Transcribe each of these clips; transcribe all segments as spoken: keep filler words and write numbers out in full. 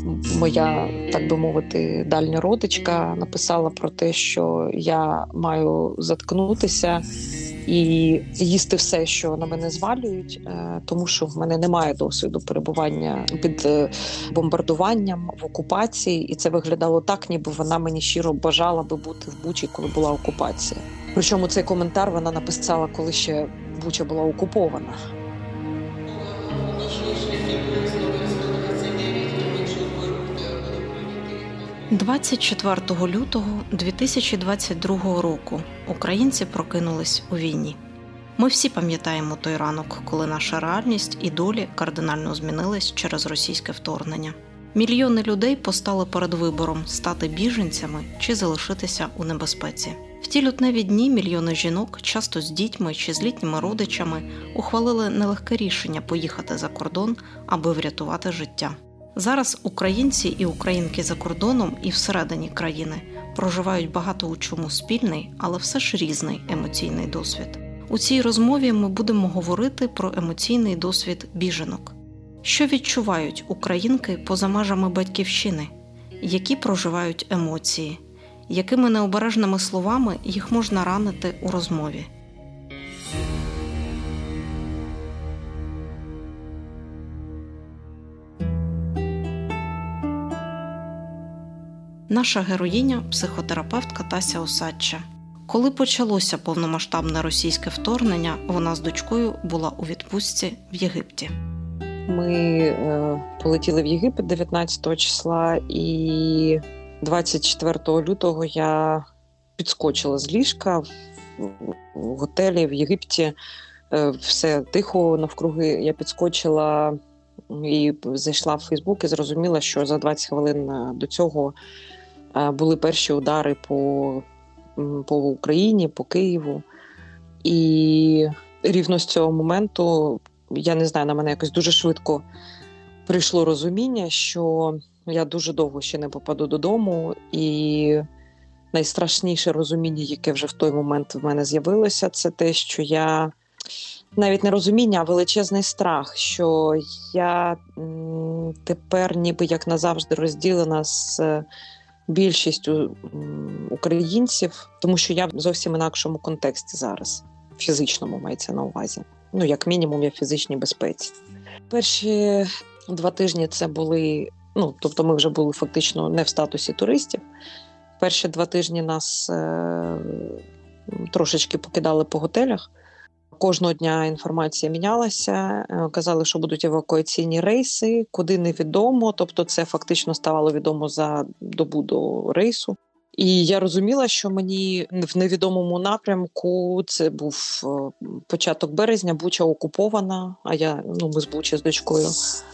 моя, так би мовити, дальня родичка написала про те, що я маю заткнутися і їсти все, що на мене звалюють, тому що в мене немає досвіду перебування під бомбардуванням в окупації, і це виглядало так, ніби вона мені щиро бажала би бути в Бучі, коли була окупація. Причому цей коментар вона написала, коли ще Буча була окупована. двадцять четвертого лютого дві тисячі двадцять другого року українці прокинулись у війні. Ми всі пам'ятаємо той ранок, коли наша реальність і долі кардинально змінились через російське вторгнення. Мільйони людей постали перед вибором – стати біженцями чи залишитися у небезпеці. В ті лютневі дні мільйони жінок, часто з дітьми чи з літніми родичами, ухвалили нелегке рішення поїхати за кордон, аби врятувати життя. Зараз українці і українки за кордоном і всередині країни проживають багато у чому спільний, але все ж різний емоційний досвід. У цій розмові ми будемо говорити про емоційний досвід біженок. Що відчувають українки поза межами батьківщини? Які проживають емоції? Якими необережними словами їх можна ранити у розмові? Наша героїня – психотерапевтка Тася Осадча. Коли почалося повномасштабне російське вторгнення, вона з дочкою була у відпустці в Єгипті. Ми е, полетіли в Єгипет дев'ятнадцятого числа, і двадцять четвертого лютого я підскочила з ліжка в, в готелі в Єгипті. Е, все тихо навкруги. Я підскочила і зайшла в Фейсбук і зрозуміла, що за двадцять хвилин до цього були перші удари по, по Україні, по Києву. І рівно з цього моменту, я не знаю, на мене якось дуже швидко прийшло розуміння, що я дуже довго ще не попаду додому. І найстрашніше розуміння, яке вже в той момент в мене з'явилося, це те, що я... Навіть не розуміння, а величезний страх, що я м, тепер ніби як назавжди розділена з більшістю м, українців, тому що я в зовсім інакшому контексті зараз, фізичному мається на увазі. Ну, як мінімум, я в фізичній безпеці. Перші два тижні це були, ну, тобто ми вже були фактично не в статусі туристів. Перші два тижні нас е, трошечки покидали по готелях. Кожного дня інформація мінялася, казали, що будуть евакуаційні рейси, куди невідомо, тобто це фактично ставало відомо за добу до рейсу. І я розуміла, що мені в невідомому напрямку, це був початок березня, Буча окупована, а я, ну, ми з Бучі з дочкою.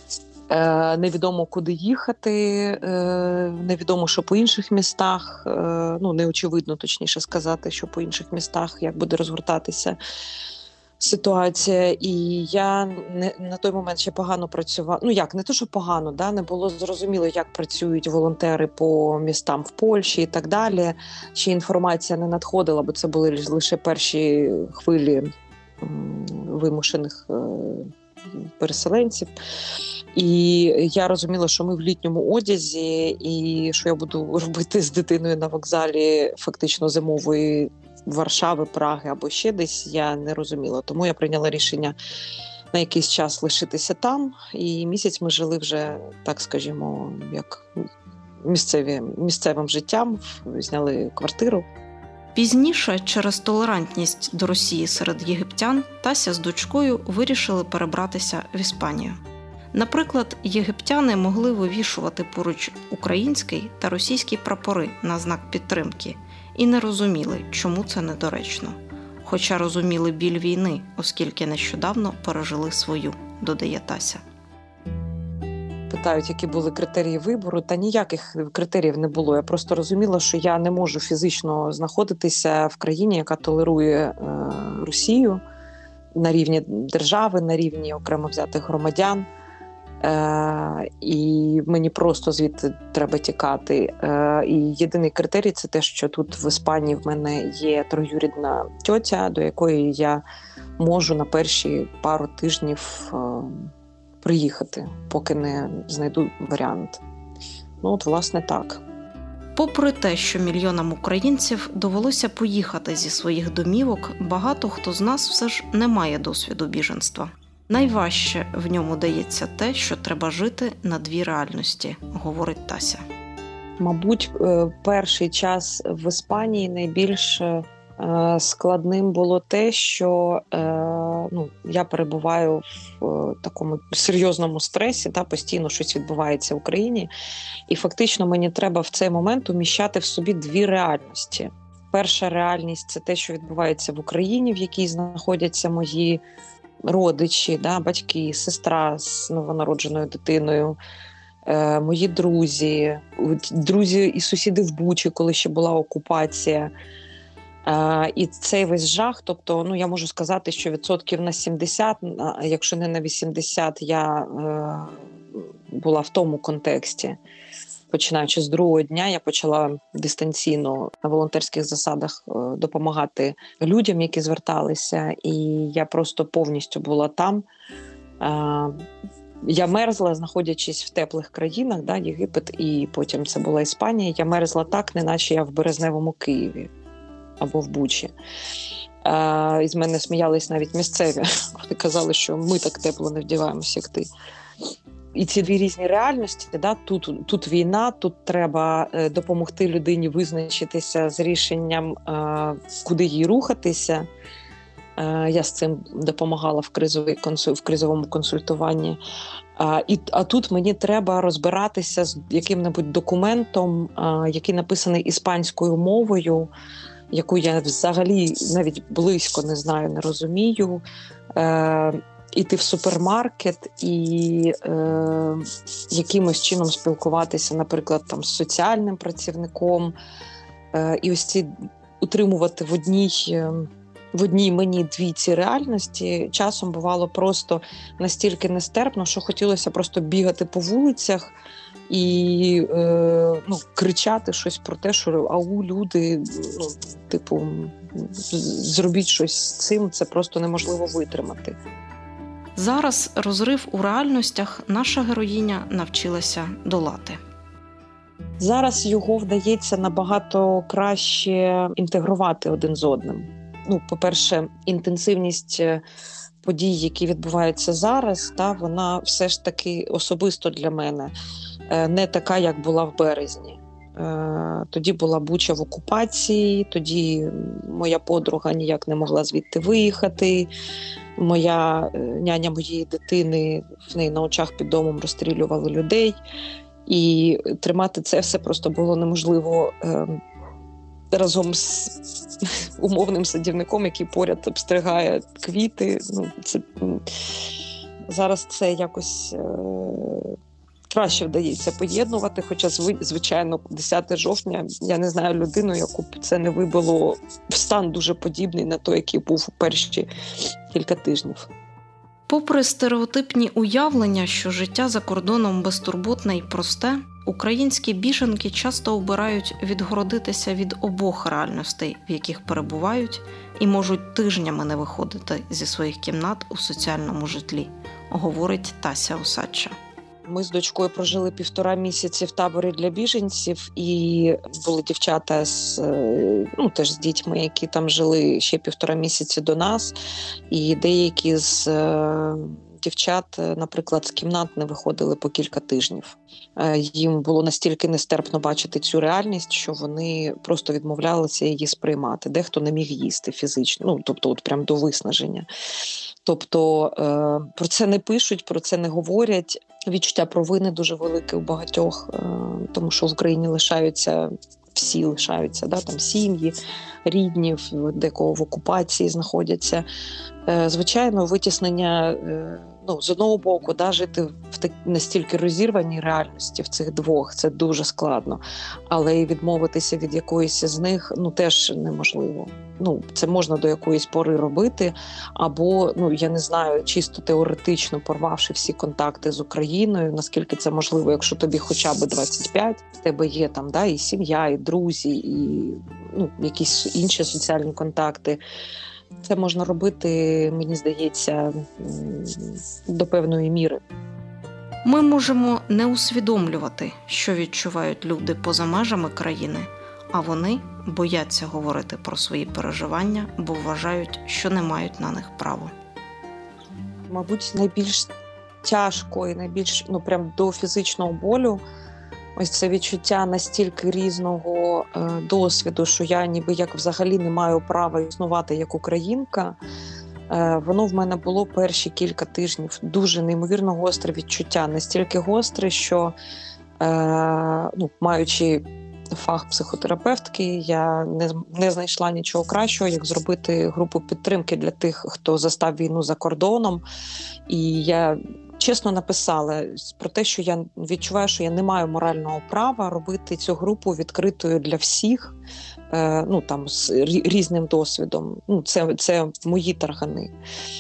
Е, невідомо, куди їхати, е, невідомо, що по інших містах, е, ну, неочевидно, точніше сказати, що по інших містах, як буде розгортатися ситуація. І я не, на той момент ще погано працювала. Ну як, не то, що погано, да, не було зрозуміло, як працюють волонтери по містам в Польщі і так далі. Ще інформація не надходила, бо це були лише перші хвилі м, вимушених е, переселенців. І я розуміла, що ми в літньому одязі, і що я буду робити з дитиною на вокзалі фактично зимової Варшави, Праги або ще десь, я не розуміла. Тому я прийняла рішення на якийсь час лишитися там. І місяць ми жили вже, так скажімо, як місцеві, місцевим життям, зняли квартиру. Пізніше, через толерантність до Росії серед єгиптян, Тася з дочкою вирішили перебратися в Іспанію. Наприклад, єгиптяни могли вивішувати поруч український та російський прапори на знак підтримки і не розуміли, чому це недоречно. Хоча розуміли біль війни, оскільки нещодавно пережили свою, додає Тася. Питають, які були критерії вибору, та ніяких критеріїв не було. Я просто розуміла, що я не можу фізично знаходитися в країні, яка толерує е, Росію на рівні держави, на рівні окремо взятих громадян. Е, і мені просто звідти треба тікати. Е, і єдиний критерій – це те, що тут в Іспанії в мене є троюрідна тьотя, до якої я можу на перші пару тижнів е, приїхати, поки не знайду варіант. Ну, от, власне, так. Попри те, що мільйонам українців довелося поїхати зі своїх домівок, багато хто з нас все ж не має досвіду біженства. Найважче в ньому дається те, що треба жити на дві реальності, говорить Тася. Мабуть, перший час в Іспанії найбільш складним було те, що ну, я перебуваю в такому серйозному стресі, та, постійно щось відбувається в Україні, і фактично мені треба в цей момент уміщати в собі дві реальності. Перша реальність – це те, що відбувається в Україні, в якій знаходяться мої родичі, да, батьки, сестра з новонародженою дитиною, е, мої друзі, друзі і сусіди в Бучі, коли ще була окупація. Е, і цей весь жах, тобто, ну, я можу сказати, що відсотків на сімдесят, якщо не на вісімдесят, я е, була в тому контексті. Починаючи з другого дня, я почала дистанційно на волонтерських засадах допомагати людям, які зверталися, і я просто повністю була там. Я мерзла, знаходячись в теплих країнах, да, Єгипет, і потім це була Іспанія. Я мерзла так, неначе я в Березневому Києві або в Бучі. І з мене сміялись навіть місцеві, коли казали, що ми так тепло не вдіваємося, як ти. І ці дві різні реальності, да, тут, тут війна, тут треба е, допомогти людині визначитися з рішенням, е, куди їй рухатися. Е, я з цим допомагала в, кризовій консуль, в кризовому консультуванні. Е, і, а тут мені треба розбиратися з яким-небудь документом, е, який написаний іспанською мовою, яку я взагалі навіть близько не знаю, не розумію. Е, Іти в супермаркет і е, якимось чином спілкуватися, наприклад, там, з соціальним працівником. Е, і ось ці утримувати в одній, в одній мені дві ці реальності часом бувало просто настільки нестерпно, що хотілося просто бігати по вулицях і е, ну, кричати щось про те, що ау, люди, ну, типу, зробіть щось з цим, це просто неможливо витримати. Зараз розрив у реальностях наша героїня навчилася долати. Зараз його вдається набагато краще інтегрувати один з одним. Ну, по-перше, інтенсивність подій, які відбуваються зараз, та, вона все ж таки особисто для мене не така, як була в березні. Тоді була Буча в окупації, тоді моя подруга ніяк не могла звідти виїхати. Моя няня моєї дитини, в неї на очах під домом розстрілювали людей. І тримати це все просто було неможливо е, разом з умовним садівником, який поряд обстригає квіти. Ну, це, зараз це якось е, краще вдається поєднувати, хоча, звичайно, десяте жовтня, я не знаю людину, яку б це не вибило в стан дуже подібний на той, який був у перші кілька тижнів. Попри стереотипні уявлення, що життя за кордоном безтурботне і просте, українські біженки часто обирають відгородитися від обох реальностей, в яких перебувають, і можуть тижнями не виходити зі своїх кімнат у соціальному житлі, говорить Тася Осадча. Ми з дочкою прожили півтора місяці в таборі для біженців, і були дівчата з, ну, теж з дітьми, які там жили ще півтора місяці до нас. І деякі з е, дівчат, наприклад, з кімнат не виходили по кілька тижнів. Е, їм було настільки нестерпно бачити цю реальність, що вони просто відмовлялися її сприймати. Дехто не міг їсти фізично, ну, тобто от прям до виснаження. Тобто е, про це не пишуть, про це не говорять. Відчуття провини дуже велике у багатьох, е, тому що в Україні лишаються, всі лишаються, да, там сім'ї, рідні, декого в окупації знаходяться. Е, звичайно, витіснення, е, ну, з одного боку, да, жити в так, настільки розірваній реальності в цих двох, це дуже складно. Але і відмовитися від якоїсь з них, ну, теж неможливо. Ну, це можна до якоїсь пори робити, або, ну, я не знаю, чисто теоретично порвавши всі контакти з Україною, наскільки це можливо, якщо тобі хоча б двадцять п'ять, в тебе є там, да, і сім'я, і друзі, і, ну, якісь інші соціальні контакти. Це можна робити, мені здається, до певної міри. Ми можемо не усвідомлювати, що відчувають люди поза межами країни, а вони бояться говорити про свої переживання, бо вважають, що не мають на них права. Мабуть, найбільш тяжко і найбільш, ну, прям до фізичного болю ось це відчуття настільки різного е, досвіду, що я ніби як взагалі не маю права існувати як українка. Е, воно в мене було перші кілька тижнів. Дуже неймовірно гостре відчуття. Настільки гостре, що е, ну, маючи фах психотерапевтки, я не, не знайшла нічого кращого, як зробити групу підтримки для тих, хто застав війну за кордоном. І я чесно написала про те, що я відчуваю, що я не маю морального права робити цю групу відкритою для всіх, е, ну там з різним досвідом. Ну, це, це мої таргани.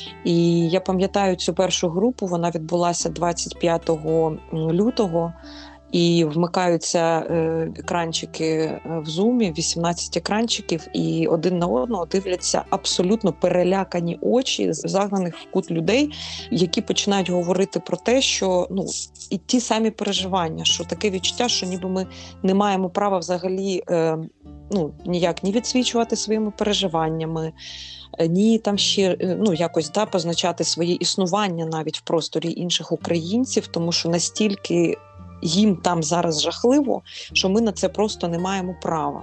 І я пам'ятаю цю першу групу, вона відбулася двадцять п'ятого лютого. І вмикаються е, екранчики в Зумі, вісімнадцять екранчиків, і один на одного дивляться абсолютно перелякані очі загнаних в кут людей, які починають говорити про те, що ну і ті самі переживання, що таке відчуття, що ніби ми не маємо права взагалі е, ну ніяк ні відсвічувати своїми переживаннями, ні там ще ну якось да позначати своє існування навіть в просторі інших українців, тому що настільки їм там зараз жахливо, що ми на це просто не маємо права.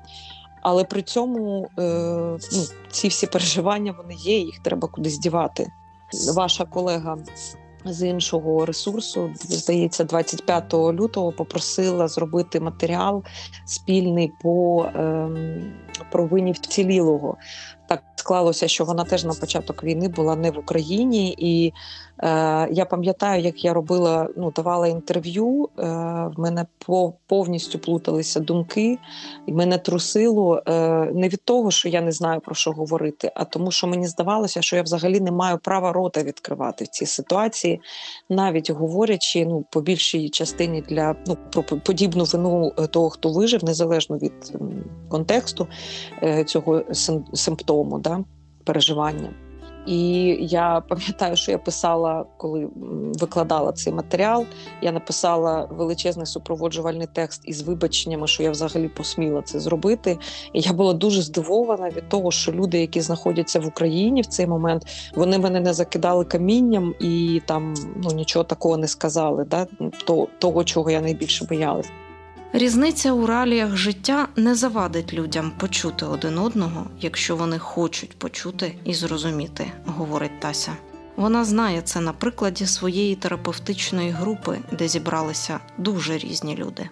Але при цьому е, ну, ці всі переживання, вони є, їх треба кудись дівати. Ваша колега з іншого ресурсу, здається, двадцять п'ятого лютого попросила зробити матеріал спільний по е, провині вцілілого. Так склалося, що вона теж на початок війни була не в Україні, і е, я пам'ятаю, як я робила, ну, давала інтерв'ю, е, в мене по, повністю плуталися думки, і мене трусило е, не від того, що я не знаю про що говорити, а тому, що мені здавалося, що я взагалі не маю права рота відкривати в цій ситуації, навіть говорячи, ну, по більшій частині для, ну, про подібну вину того, хто вижив, незалежно від м, контексту е, цього симптому. Да, переживання. І я пам'ятаю, що я писала, коли викладала цей матеріал, я написала величезний супроводжувальний текст із вибаченнями, що я взагалі посміла це зробити. І я була дуже здивована від того, що люди, які знаходяться в Україні в цей момент, вони мене не закидали камінням і там ну, нічого такого не сказали, да, того, чого я найбільше боялась. Різниця у реаліях життя не завадить людям почути один одного, якщо вони хочуть почути і зрозуміти, говорить Тася. Вона знає це на прикладі своєї терапевтичної групи, де зібралися дуже різні люди.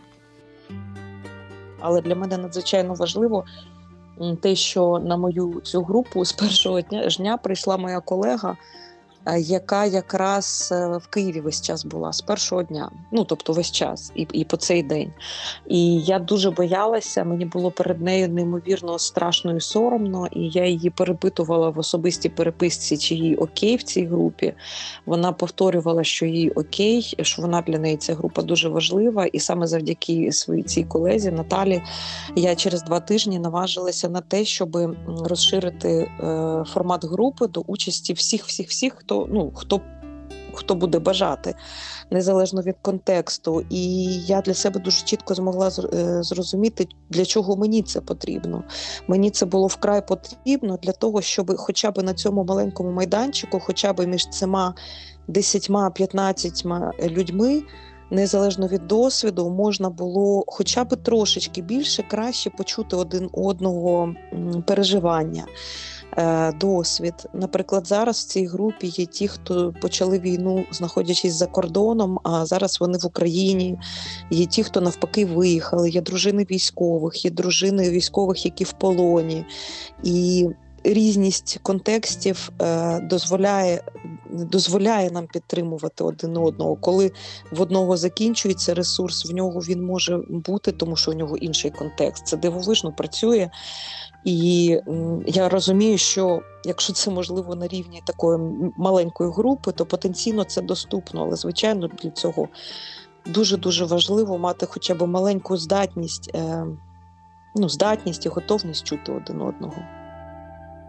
Але для мене надзвичайно важливо те, що на мою цю групу з першого дня, дня прийшла моя колега, яка якраз в Києві весь час була, з першого дня, ну, тобто весь час, і, і по цей день. І я дуже боялася, мені було перед нею неймовірно страшно і соромно, і я її перепитувала в особистій переписці, чи їй окей в цій групі. Вона повторювала, що їй окей, що вона для неї ця група дуже важлива, і саме завдяки своїй цій колезі Наталі я через два тижні наважилася на те, щоб розширити е, формат групи до участі всіх-всіх-всіх, хто ну, хто, хто буде бажати, незалежно від контексту. І я для себе дуже чітко змогла зрозуміти, для чого мені це потрібно. Мені це було вкрай потрібно для того, щоб хоча б на цьому маленькому майданчику, хоча б між цими десятьма-п'ятнадцятьма людьми, незалежно від досвіду, можна було хоча б трошечки більше, краще почути один одного переживання, досвід. Наприклад, зараз в цій групі є ті, хто почали війну, знаходячись за кордоном, а зараз вони в Україні. Є ті, хто навпаки виїхали, є дружини військових, є дружини військових, які в полоні. І різність контекстів е, дозволяє, дозволяє нам підтримувати один одного. Коли в одного закінчується ресурс, в нього він може бути, тому що у нього інший контекст. Це дивовижно працює. І м, я розумію, що якщо це можливо на рівні такої маленької групи, то потенційно це доступно. Але, звичайно, для цього дуже-дуже важливо мати хоча б маленьку здатність, е, ну, здатність і готовність чути один одного.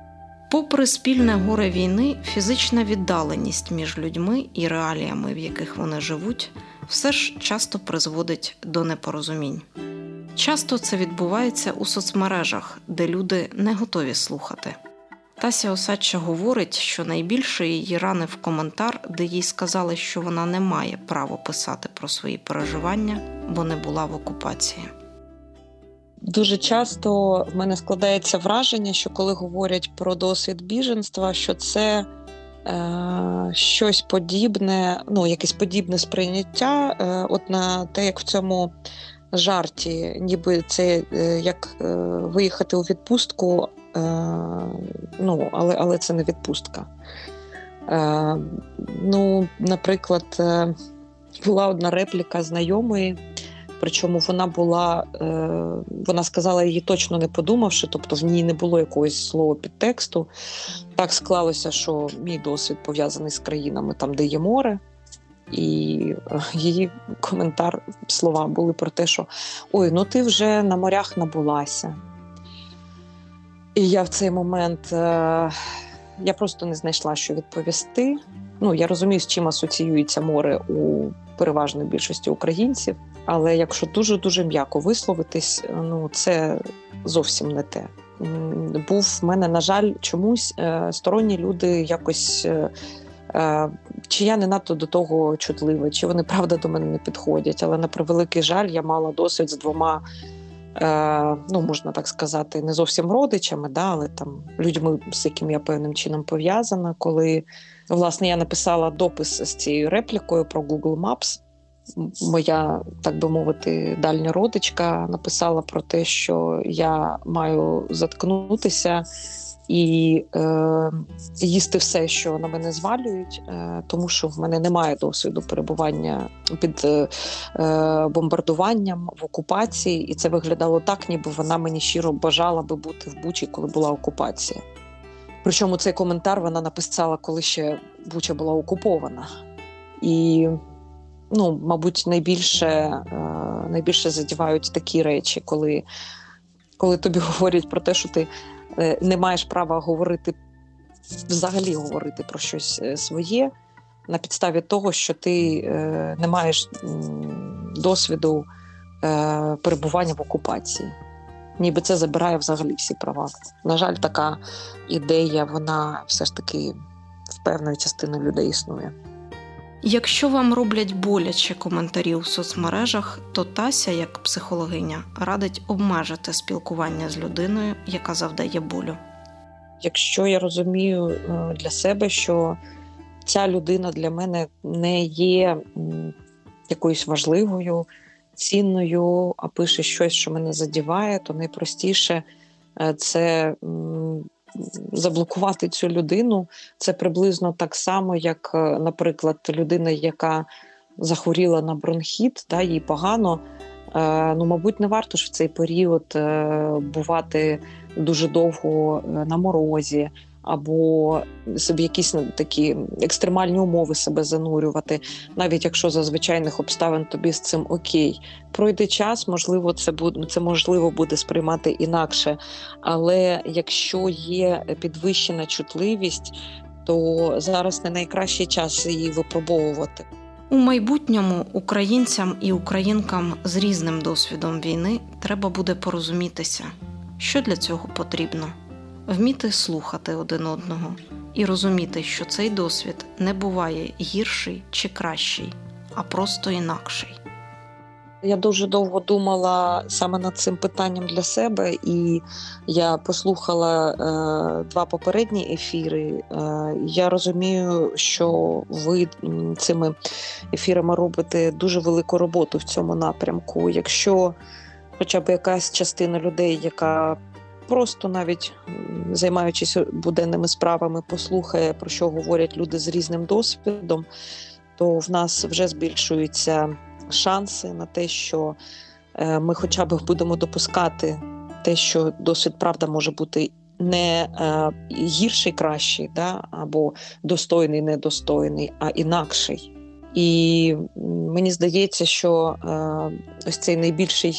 Попри спільне горе війни, фізична віддаленість між людьми і реаліями, в яких вони живуть, все ж часто призводить до непорозумінь. Часто це відбувається у соцмережах, де люди не готові слухати. Тася Осадча говорить, що найбільше її ранив коментар, де їй сказали, що вона не має права писати про свої переживання, бо не була в окупації. Дуже часто в мене складається враження, що коли говорять про досвід біженства, що це е, щось подібне, ну, якесь подібне сприйняття, е, от на те, як в цьому жарті, ніби це е, як е, виїхати у відпустку, е, ну, але, але це не відпустка. Е, ну, наприклад, е, була одна репліка знайомої, причому вона була, е, вона сказала її точно не подумавши, тобто в ній не було якогось слова підтексту. Так склалося, що мій досвід пов'язаний з країнами там, де є море. І е, її коментар, слова були про те, що «Ой, ну ти вже на морях набулася». І я в цей момент, е, я просто не знайшла, що відповісти. Ну, я розумію, з чим асоціюється море у переважної більшості українців, але якщо дуже-дуже м'яко висловитись, ну, це зовсім не те. Був в мене, на жаль, чомусь е, сторонні люди якось, е, е, чи я не надто до того чутлива, чи вони, правда, до мене не підходять, але на превеликий жаль, я мала досвід з двома, е, ну, можна так сказати, не зовсім родичами, да, але там людьми, з якими я певним чином пов'язана, коли, власне, я написала допис з цією реплікою про Google Maps. Моя, так би мовити, дальня родичка написала про те, що я маю заткнутися і е, їсти все, що на мене звалюють, е, тому що в мене немає досвіду перебування під е, бомбардуванням в окупації, і це виглядало так, ніби вона мені щиро бажала би бути в Бучі, коли була окупація. Причому цей коментар вона написала, коли ще Буча була окупована. І ну, мабуть, найбільше, е, найбільше задівають такі речі, коли, коли тобі говорять про те, що ти е, не маєш права говорити, взагалі говорити про щось своє, на підставі того, що ти е, не маєш м, досвіду е, перебування в окупації. Ніби це забирає взагалі всі права. На жаль, така ідея, вона все ж таки в певної частини людей існує. Якщо вам роблять боляче коментарі у соцмережах, то Тася, як психологиня, радить обмежити спілкування з людиною, яка завдає болю. Якщо я розумію для себе, що ця людина для мене не є якоюсь важливою, цінною, а пише щось, що мене задіває, то найпростіше це заблокувати цю людину. Це приблизно так само, як, наприклад, людина, яка захворіла на бронхіт, да, їй погано, ну, мабуть, не варто ж в цей період бувати дуже довго на морозі, або собі якісь такі екстремальні умови себе занурювати, навіть якщо за звичайних обставин тобі з цим окей. Пройде час, можливо, це буде, це можливо буде сприймати інакше, але якщо є підвищена чутливість, то зараз не найкращий час її випробовувати. У майбутньому українцям і українкам з різним досвідом війни треба буде порозумітися, що для цього потрібно. Вміти слухати один одного і розуміти, що цей досвід не буває гірший чи кращий, а просто інакший. Я дуже довго думала саме над цим питанням для себе, і я послухала е, два попередні ефіри. Е, я розумію, що ви цими ефірами робите дуже велику роботу в цьому напрямку. Якщо хоча б якась частина людей, яка просто навіть займаючись буденними справами, послухає, про що говорять люди з різним досвідом, то в нас вже збільшуються шанси на те, що ми хоча б будемо допускати те, що досвід, правда, може бути не е, гірший, кращий, да, або достойний, недостойний, а інакший. І мені здається, що е, ось цей найбільший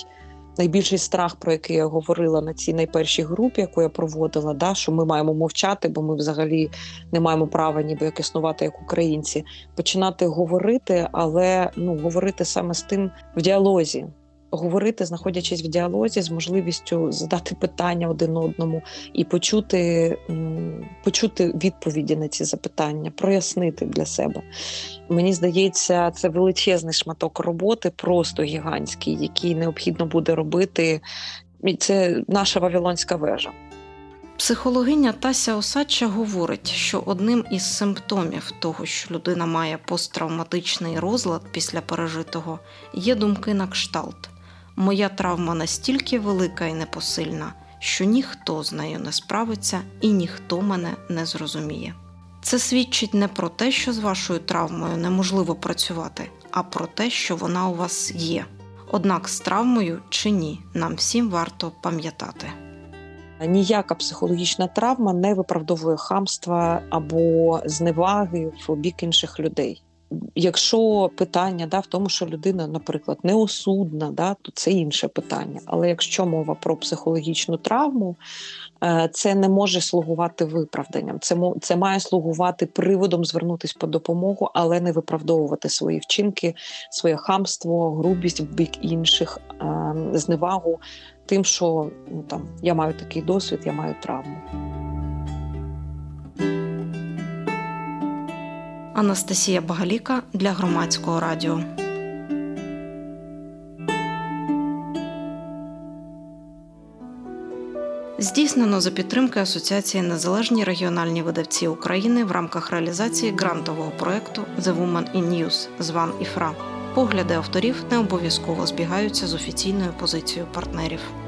найбільший страх, про який я говорила на цій найпершій групі, яку я проводила, да, що ми маємо мовчати, бо ми взагалі не маємо права ніби як існувати як українці. Починати говорити, але ну, говорити саме з тим в діалозі. Говорити, знаходячись в діалозі, з можливістю задати питання один одному і почути, почути відповіді на ці запитання, прояснити для себе. Мені здається, це величезний шматок роботи, просто гігантський, який необхідно буде робити. І це наша Вавилонська вежа. Психологиня Тася Осадча говорить, що одним із симптомів того, що людина має посттравматичний розлад після пережитого, є думки на кшталт: «Моя травма настільки велика і непосильна, що ніхто з нею не справиться і ніхто мене не зрозуміє». Це свідчить не про те, що з вашою травмою неможливо працювати, а про те, що вона у вас є. Однак з травмою чи ні, нам всім варто пам'ятати. Ніяка психологічна травма не виправдовує хамства або зневаги в бік інших людей. Якщо питання да, в тому, що людина, наприклад, неосудна, да, то це інше питання. Але якщо мова про психологічну травму, це не може слугувати виправданням. Це, це має слугувати приводом звернутися по допомогу, але не виправдовувати свої вчинки, своє хамство, грубість в бік інших, зневагу тим, що ну, там, я маю такий досвід, я маю травму. Анастасія Багаліка для Громадського радіо. Здійснено за підтримки Асоціації «Незалежні регіональні видавці України» в рамках реалізації грантового проєкту «The Woman in News» «Зван Іфра». Погляди авторів не обов'язково збігаються з офіційною позицією партнерів.